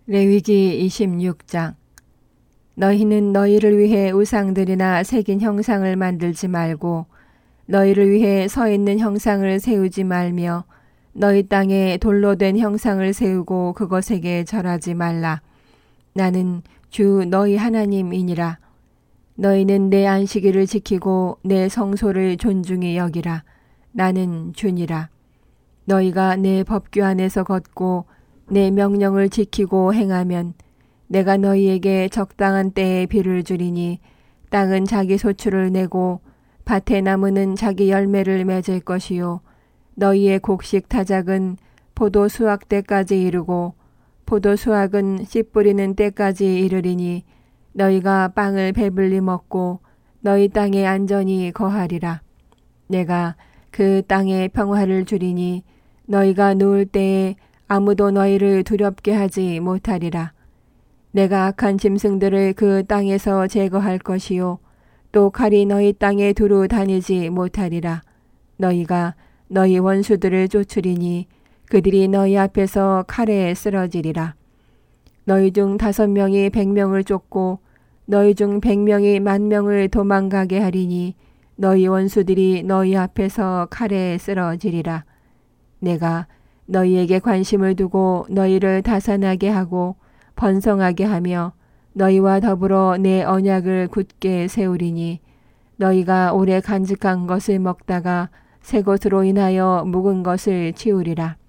레위기 26장. 너희는 너희를 위해 우상들이나 새긴 형상을 만들지 말고 너희를 위해 서 있는 형상을 세우지 말며 너희 땅에 돌로 된 형상을 세우고 그것에게 절하지 말라. 나는 주 너희 하나님이니라. 너희는 내 안식일을 지키고 내 성소를 존중히 여기라. 나는 주니라. 너희가 내 법규 안에서 걷고 내 명령을 지키고 행하면 내가 너희에게 적당한 때에 비를 주리니 땅은 자기 소출을 내고 밭의 나무는 자기 열매를 맺을 것이요 너희의 곡식 타작은 포도 수확 때까지 이르고 포도 수확은 씨 뿌리는 때까지 이르리니 너희가 빵을 배불리 먹고 너희 땅에 안전히 거하리라. 내가 그 땅에 평화를 주리니 너희가 누울 때에 아무도 너희를 두렵게 하지 못하리라. 내가 악한 짐승들을 그 땅에서 제거할 것이요 또 칼이 너희 땅에 두루 다니지 못하리라. 너희가 너희 원수들을 쫓으리니 그들이 너희 앞에서 칼에 쓰러지리라. 너희 중 5명이 100명을 쫓고 너희 중 100명이 10,000명을 도망가게 하리니 너희 원수들이 너희 앞에서 칼에 쓰러지리라. 내가 너희에게 관심을 두고 너희를 다산하게 하고 번성하게 하며 너희와 더불어 내 언약을 굳게 세우리니 너희가 오래 간직한 것을 먹다가 새 것으로 인하여 묵은 것을 치우리라.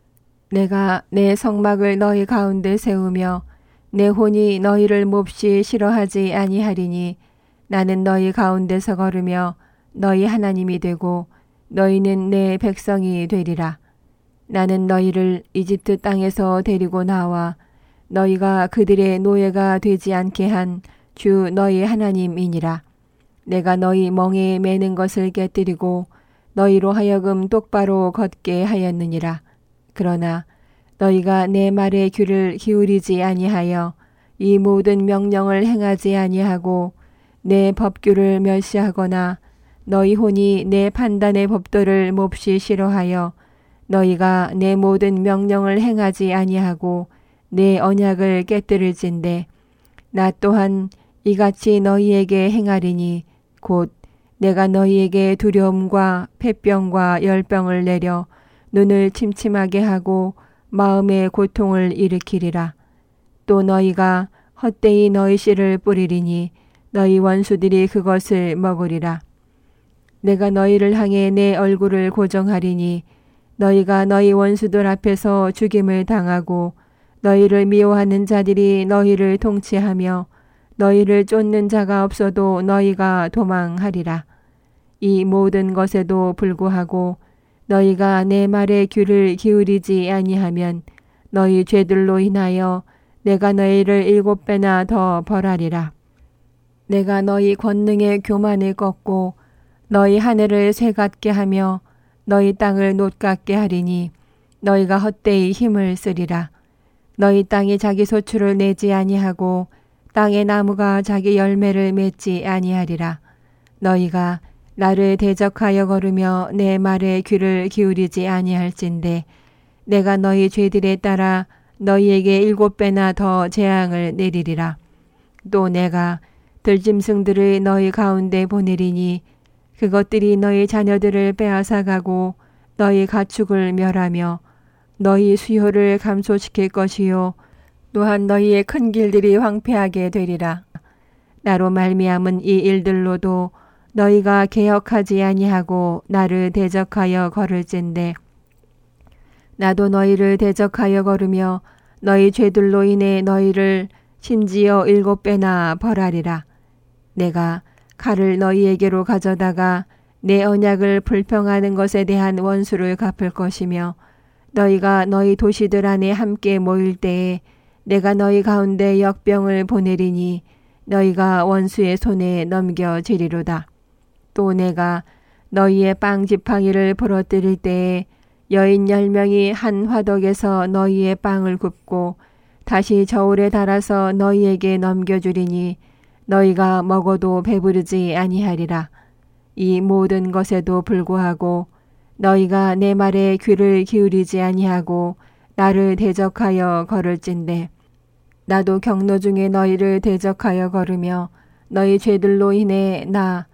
내가 내 성막을 너희 가운데 세우며 내 혼이 너희를 몹시 싫어하지 아니하리니 나는 너희 가운데서 걸으며 너희 하나님이 되고 너희는 내 백성이 되리라. 나는 너희를 이집트 땅에서 데리고 나와 너희가 그들의 노예가 되지 않게 한 주 너희 하나님이니라. 내가 너희 멍에 매는 것을 깨뜨리고 너희로 하여금 똑바로 걷게 하였느니라. 그러나 너희가 내 말에 귀를 기울이지 아니하여 이 모든 명령을 행하지 아니하고 내 법규를 멸시하거나 너희 혼이 내 판단의 법도를 몹시 싫어하여 너희가 내 모든 명령을 행하지 아니하고 내 언약을 깨뜨릴진대 나 또한 이같이 너희에게 행하리니 곧 내가 너희에게 두려움과 폐병과 열병을 내려 눈을 침침하게 하고 마음의 고통을 일으키리라. 또 너희가 헛되이 너희 씨를 뿌리리니 너희 원수들이 그것을 먹으리라. 내가 너희를 향해 내 얼굴을 고정하리니 너희가 너희 원수들 앞에서 죽임을 당하고 너희를 미워하는 자들이 너희를 통치하며 너희를 쫓는 자가 없어도 너희가 도망하리라. 이 모든 것에도 불구하고 너희가 내 말에 귀를 기울이지 아니하면 너희 죄들로 인하여 내가 너희를 7배나 더 벌하리라. 내가 너희 권능의 교만을 꺾고 너희 하늘을 새 같게 하며 너희 땅을 놋 같게 하리니 너희가 헛되이 힘을 쓰리라. 너희 땅이 자기 소출을 내지 아니하고 땅의 나무가 자기 열매를 맺지 아니하리라. 너희가 나를 대적하여 걸으며 내 말에 귀를 기울이지 아니할진대 내가 너희 죄들에 따라 너희에게 7배나 더 재앙을 내리리라. 또 내가 들짐승들을 너희 가운데 보내리니 그것들이 너희 자녀들을 빼앗아가고 너희 가축을 멸하며 너희 수요를 감소시킬 것이요 또한 너희의 큰 길들이 황폐하게 되리라. 나로 말미암은 이 일들로도 너희가 개혁하지 아니하고 나를 대적하여 걸을진대 나도 너희를 대적하여 걸으며 너희 죄들로 인해 너희를 심지어 7배나 벌하리라. 내가 칼을 너희에게로 가져다가 내 언약을 불평하는 것에 대한 원수를 갚을 것이며 너희가 너희 도시들 안에 함께 모일 때에 내가 너희 가운데 역병을 보내리니 너희가 원수의 손에 넘겨지리로다. 또 내가 너희의 빵 지팡이를 부러뜨릴 때에 여인 10명이 한 화덕에서 너희의 빵을 굽고 다시 저울에 달아서 너희에게 넘겨주리니 너희가 먹어도 배부르지 아니하리라. 이 모든 것에도 불구하고 너희가 내 말에 귀를 기울이지 아니하고 나를 대적하여 걸을진대 나도 경로 중에 너희를 대적하여 걸으며 너희 죄들로 인해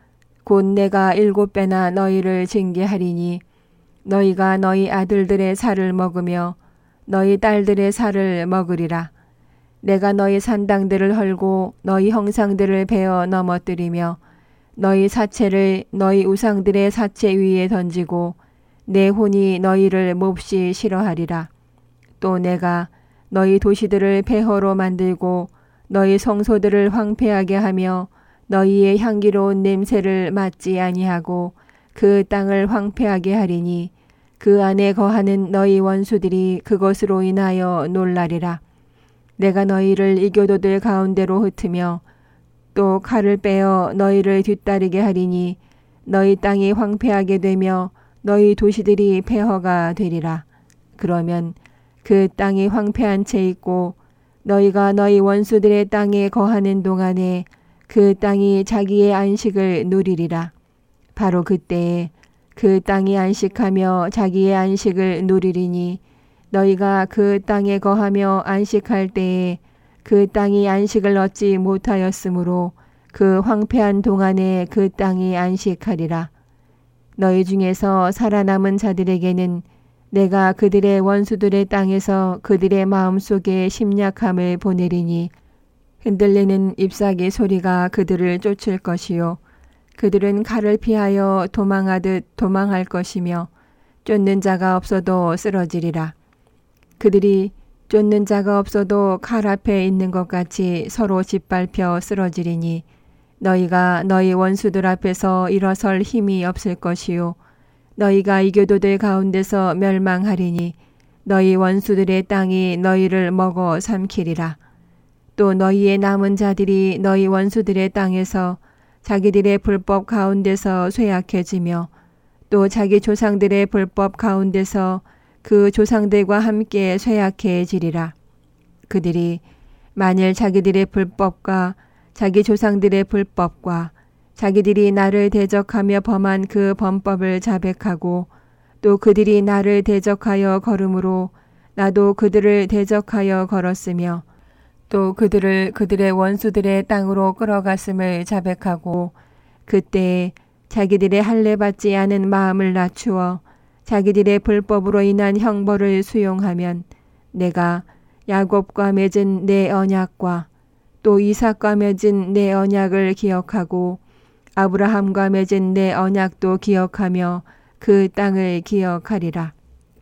곧 내가 7배나 너희를 징계하리니 너희가 너희 아들들의 살을 먹으며 너희 딸들의 살을 먹으리라. 내가 너희 산당들을 헐고 너희 형상들을 베어 넘어뜨리며 너희 사체를 너희 우상들의 사체 위에 던지고 내 혼이 너희를 몹시 싫어하리라. 또 내가 너희 도시들을 폐허로 만들고 너희 성소들을 황폐하게 하며 너희의 향기로운 냄새를 맡지 아니하고 그 땅을 황폐하게 하리니 그 안에 거하는 너희 원수들이 그것으로 인하여 놀라리라. 내가 너희를 이교도들 가운데로 흩으며 또 칼을 빼어 너희를 뒤따르게 하리니 너희 땅이 황폐하게 되며 너희 도시들이 폐허가 되리라. 그러면 그 땅이 황폐한 채 있고 너희가 너희 원수들의 땅에 거하는 동안에 그 땅이 자기의 안식을 누리리라. 바로 그때에 그 땅이 안식하며 자기의 안식을 누리리니 너희가 그 땅에 거하며 안식할 때에 그 땅이 안식을 얻지 못하였으므로 그 황폐한 동안에 그 땅이 안식하리라. 너희 중에서 살아남은 자들에게는 내가 그들의 원수들의 땅에서 그들의 마음속에 심약함을 보내리니 흔들리는 잎사귀 소리가 그들을 쫓을 것이요 그들은 칼을 피하여 도망하듯 도망할 것이며 쫓는 자가 없어도 쓰러지리라. 그들이 쫓는 자가 없어도 칼 앞에 있는 것 같이 서로 짓밟혀 쓰러지리니 너희가 너희 원수들 앞에서 일어설 힘이 없을 것이요 너희가 이교도들 가운데서 멸망하리니 너희 원수들의 땅이 너희를 먹어 삼키리라. 또 너희의 남은 자들이 너희 원수들의 땅에서 자기들의 불법 가운데서 쇠약해지며 또 자기 조상들의 불법 가운데서 그 조상들과 함께 쇠약해지리라. 그들이 만일 자기들의 불법과 자기 조상들의 불법과 자기들이 나를 대적하며 범한 그 범법을 자백하고 또 그들이 나를 대적하여 걸음으로 나도 그들을 대적하여 걸었으며 또 그들을 그들의 원수들의 땅으로 끌어갔음을 자백하고 그때에 자기들의 할례 받지 않은 마음을 낮추어 자기들의 불법으로 인한 형벌을 수용하면 내가 야곱과 맺은 내 언약과 또 이삭과 맺은 내 언약을 기억하고 아브라함과 맺은 내 언약도 기억하며 그 땅을 기억하리라.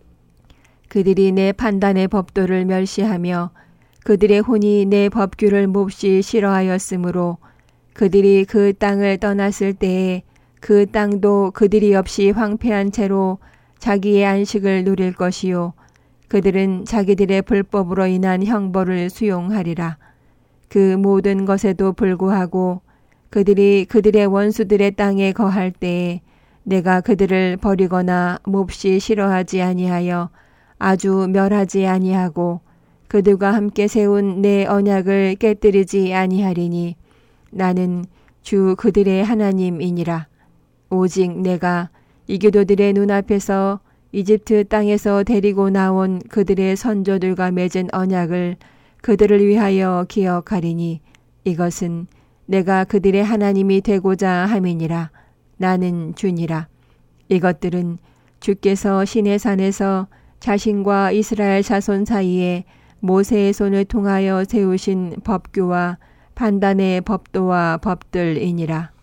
그들이 내 판단의 법도를 멸시하며 그들의 혼이 내 법규를 몹시 싫어하였으므로 그들이 그 땅을 떠났을 때에 그 땅도 그들이 없이 황폐한 채로 자기의 안식을 누릴 것이요 그들은 자기들의 불법으로 인한 형벌을 수용하리라. 그 모든 것에도 불구하고 그들이 그들의 원수들의 땅에 거할 때에 내가 그들을 버리거나 몹시 싫어하지 아니하여 아주 멸하지 아니하고 그들과 함께 세운 내 언약을 깨뜨리지 아니하리니 나는 주 그들의 하나님이니라. 오직 내가 이교도들의 눈앞에서 이집트 땅에서 데리고 나온 그들의 선조들과 맺은 언약을 그들을 위하여 기억하리니 이것은 내가 그들의 하나님이 되고자 함이니라. 나는 주니라. 이것들은 주께서 시내산에서 자신과 이스라엘 자손 사이에 모세의 손을 통하여 세우신 법규와 판단의 법도와 법들이니라.